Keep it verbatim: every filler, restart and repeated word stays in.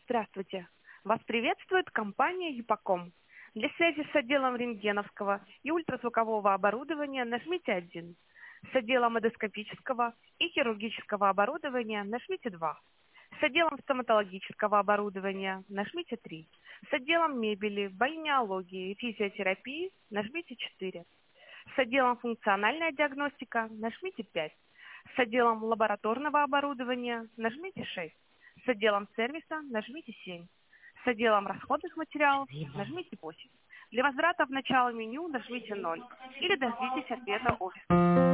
Здравствуйте. Вас приветствует компания Юпаком. Для связи с отделом рентгеновского и ультразвукового оборудования нажмите один. С отделом эндоскопического и хирургического оборудования нажмите два. С отделом стоматологического оборудования нажмите три. С отделом мебели, бальнеологии и физиотерапии нажмите четыре. С отделом функциональная диагностика нажмите пять. С отделом лабораторного оборудования нажмите шесть. С отделом сервиса нажмите семь. С отделом расходных материалов нажмите восемь. Для возврата в начало меню нажмите ноль или дождитесь ответа офиса.